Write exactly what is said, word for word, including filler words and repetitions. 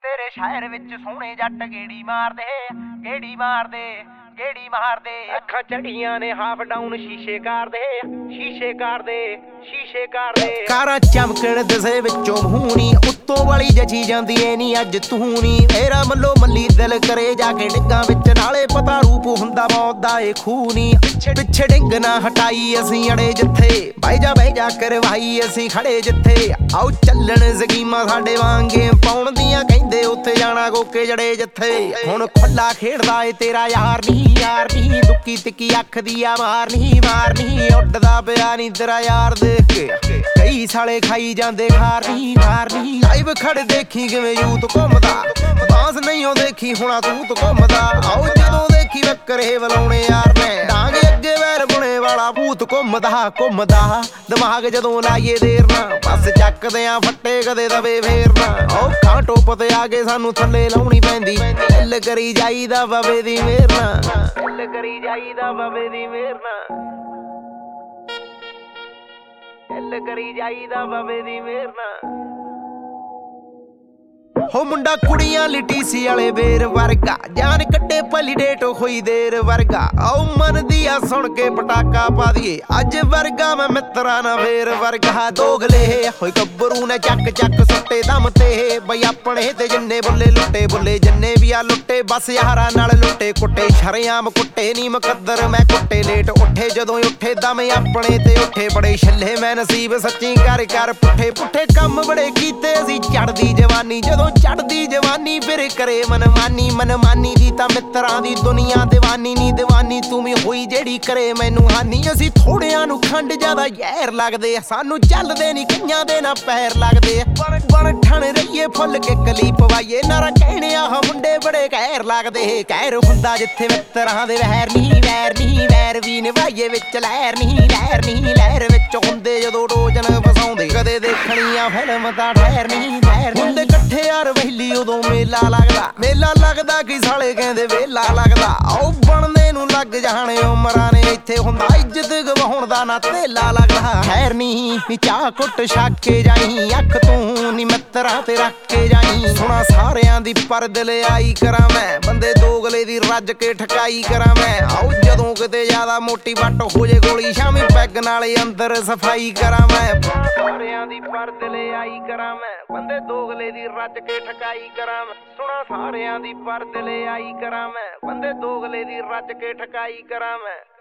तेरे शहर विच सोहणे जट गेड़ी मारदे गेड़ी मारदे गेड़ी मारदे अखां चढ़ियां ने हाफ डाउन शीशे कारदे शीशे कारदे शीशे कारदे कारां चमकण दसे विचों मूहनी उत्तों वाली जची जांदी ऐ नी अज तू नी मेरा मल्लो मल्ली दिल करे जाके डिग्गां विच नाले पता रूप हुंदा मौत दा ए खूनी पिछे डिंग ना हटाई असीं अड़े जिथे बाई जा बाई जा करवाई असीं खड़े जिथे आओ चलण स्कीमां साडे वांगे पाउण दियां कहिंदे उत्थे जाना गोके जड़े जिथे हुण खुला खेडदा ए तेरा यार नी यार नी दुक्की तिक्की अख दिया मारनी मारनी उड्डदा पिया नी तेरा यार देख के कई साले खाई जांदे खारनी खारनी लाइव खड़ देखी किवें यूथ घुमदा बांस नहीं हो देखी हुणा तूत घुमदा आओ जदों देखी वक्करे वलाउणे यार ने डांगे अगे वैर बुणे वाला भूत घुमदा घुमदा दिमाग जदों लाइए देर ना बस चकदे आ फट्टे कदे दबे फेरना ओ कां टोप ते आगे सानू थल्ले लाउणी पैंदी दिल करी जाईदा बाबे दी मेहर ना दिल करी जाईदा बाबे दी मेहर ना दिल करी जाईदा बाबे दी मेहर ना हो मुंडा कुड़ियां लिटीसी वाले बेर वर्गा जान कट्टे पली डेट होई देर वर्गा आओ मन दिया सुन के पटाका पा दिए अज वर्गा मैं मित्रा ना वेर वर्गा दोगले होई गब्बरू ने चक चक सट्टे दम ते बई अपने ते जिन्ने बुल्ले लुट्टे बुल्ले जिन्ने भी आ लुट्टे बस यारा नाल लुट्टे कुट्टे शरेआम कुट्टे नी मुकद्दर मैं कुट्टे लेट उठे जदों उठे दम अपने ते उठे बड़े छल्ले मैं नसीब सच्ची कर कर पुठे पुठे कम बड़े कीते असी चढ़दी जवानी जदों चढ़दी जवानी फिर करे मनमानी मनमानी दी तां मित्रां दी दुनिया दीवानी नी दीवानी तू भी होई जेड़ी करे मैनू हानी असी थोड़ियां नू खंड ज्यादा जहर लगदे सानू चलदे नी कईयां दे ना पैर लगदे बन बन ठण रहीए फुल के कली पवाईए नारा कहणे आ मुंडे बड़े कहर लगदे कहर हुंदा जिथे मित्रां दे वैर नी वैर नी वैर भी निभाईए विच लहर नी लहर नी लहर विच हुंदे जदों डोजन फसाउंदे कदे देखणियां फिल्म तां ठहर नी ठहर हुंदे इकट्ठे यार वैली उदों मेला लगदा मेला लगदा कि साले कहंदे वेला लगदा आओ बनदे नू लग जाणे उमरां ने इत्थे हुंदा इज्जत गवाउण दा ना तेला लगदा खैर नी नी चाह कुट छक के जाई अख तू नी मित्रा ते रख के जाई सुना सारियां दी पर दिल आई करां मैं बंदे दोगले दी रज के ठकाई करां मैं आओ जदों किते ज्यादा मोटी वट हो जे गोली शामी पैग नाले अंदर सफाई करां मैं सारियां दी पर दिल आई करां मैं बंदे दोगले दी रज के ठकाई करां मैं सुना सारियां दी पर दिल आई करां मैं बंदे दोगले दी रज के ठकाई करां मैं।